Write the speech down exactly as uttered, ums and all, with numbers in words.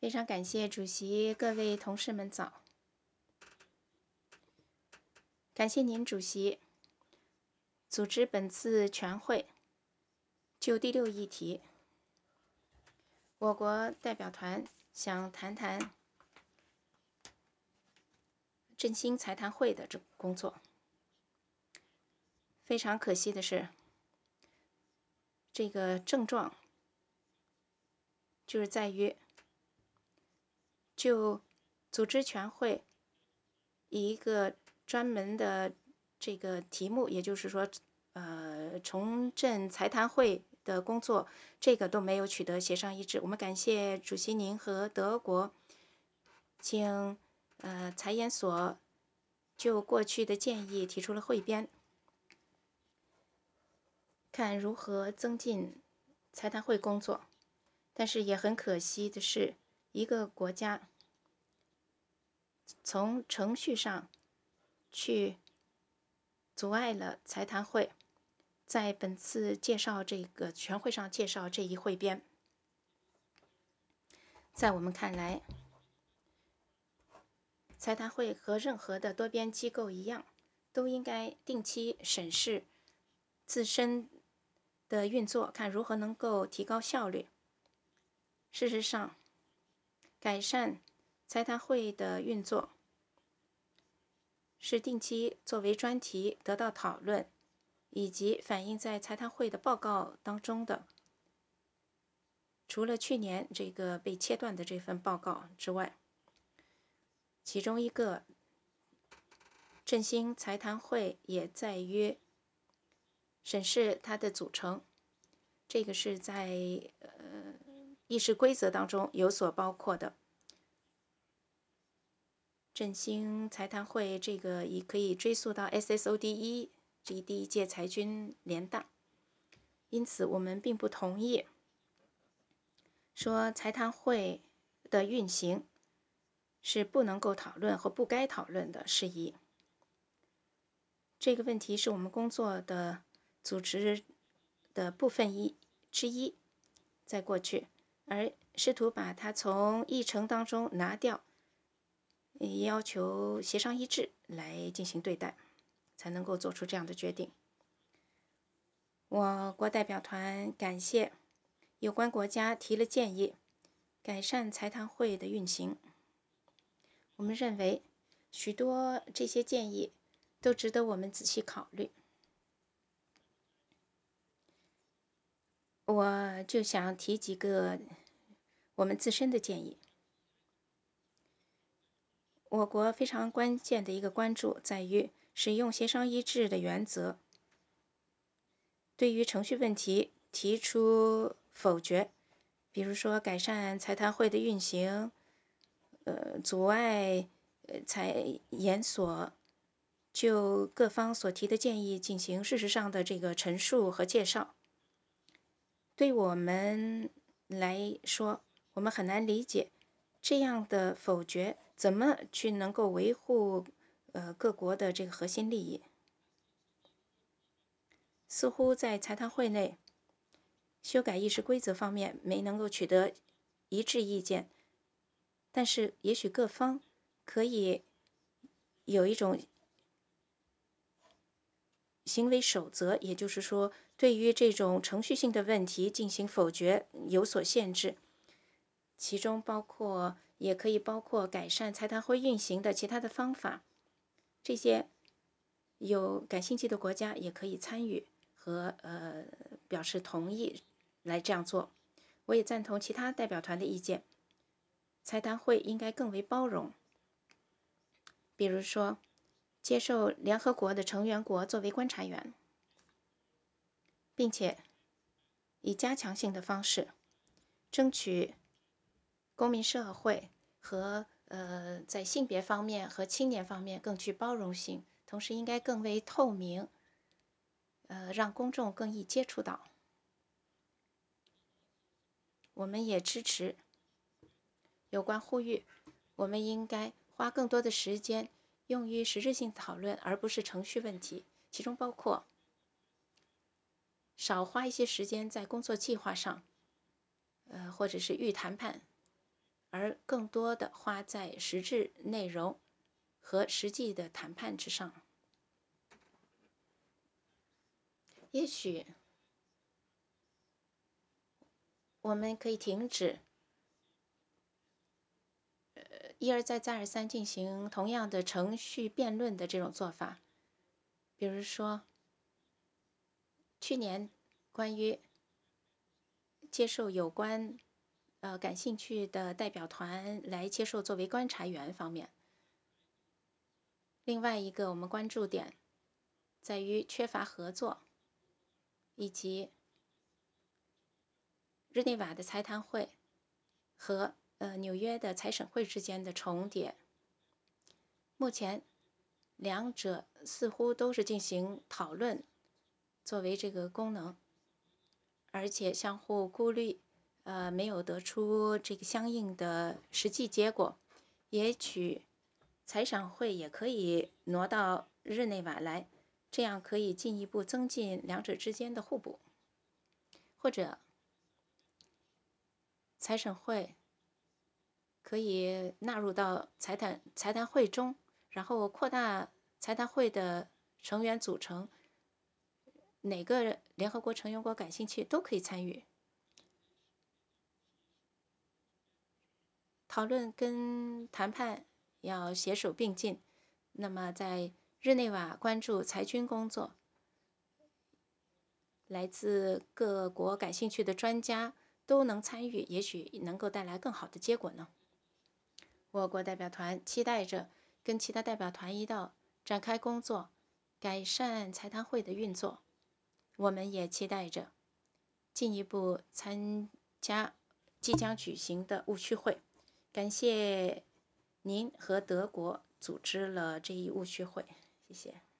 非常感谢主席，各位同事们早。感谢您，主席，组织本次全会。就第六议题，我国代表团想谈谈振兴财谈会的这工作。非常可惜的是，这个症状就是在于，就组织全会以一个专门的这个题目，也就是说，呃，重振财谈会的工作，这个都没有取得协商一致。我们感谢主席您和德国，请呃财研所就过去的建议提出了汇编，看如何增进财谈会工作。但是也很可惜的是，一个国家从程序上去阻碍了财谈会在本次介绍这个全会上介绍这一汇编。在我们看来，财谈会和任何的多边机构一样，都应该定期审视自身的运作，看如何能够提高效率。事实上，改善财谈会的运作是定期作为专题得到讨论，以及反映在财谈会的报告当中的。除了去年这个被切断的这份报告之外，其中一个振兴财谈会也在于审视它的组成，这个是在呃议事规则当中有所包括的。振兴财谈会这个也可以追溯到 S S O D 一这第一届财军联大，因此我们并不同意说财谈会的运行是不能够讨论和不该讨论的事宜。这个问题是我们工作的组织的部分一之一，在过去，而试图把它从议程当中拿掉，要求协商一致来进行对待，才能够做出这样的决定。我国代表团感谢有关国家提了建议，改善财谈会的运行。我们认为许多这些建议都值得我们仔细考虑。我就想提几个我们自身的建议。我国非常关键的一个关注在于使用协商一致的原则，对于程序问题提出否决，比如说改善财谈会的运行，呃，阻碍呃财研所就各方所提的建议进行事实上的这个陈述和介绍。对我们来说，我们很难理解这样的否决怎么去能够维护呃各国的这个核心利益。似乎在财谈会内修改议事规则方面没能够取得一致意见，但是也许各方可以有一种行为守则，也就是说，对于这种程序性的问题进行否决有所限制，其中包括也可以包括改善财谈会运行的其他的方法。这些有感兴趣的国家也可以参与和呃表示同意来这样做。我也赞同其他代表团的意见，财谈会应该更为包容，比如说接受联合国的成员国作为观察员，并且以加强性的方式争取公民社会和呃在性别方面和青年方面更具包容性，同时应该更为透明，呃让公众更易接触到。我们也支持有关呼吁，我们应该花更多的时间用于实质性讨论，而不是程序问题，其中包括少花一些时间在工作计划上，呃，或者是预谈判， 而更多的花在实质内容和实际的谈判之上。也许我们可以停止一而再再而三进行同样的程序辩论的这种做法。比如说去年关于接受有关呃感兴趣的代表团来接受作为观察员方面，另外一个我们关注点在于缺乏合作，以及日内瓦的财谈会和呃纽约的财审会之间的重叠。目前两者似乎都是进行讨论作为这个功能，而且相互顾虑，呃，没有得出这个相应的实际结果。也许财审会也可以挪到日内瓦来，这样可以进一步增进两者之间的互补。或者财审会可以纳入到财谈财谈会中，然后扩大财谈会的成员组成，哪个联合国成员国感兴趣都可以参与。讨论跟谈判要携手并进。那么在日内瓦关注裁军工作，来自各国感兴趣的专家都能参与，也许能够带来更好的结果呢。我国代表团期待着跟其他代表团一道展开工作，改善财谈会的运作。我们也期待着进一步参加即将举行的务虚会。感谢您和德国组织了这一务虚会，谢谢。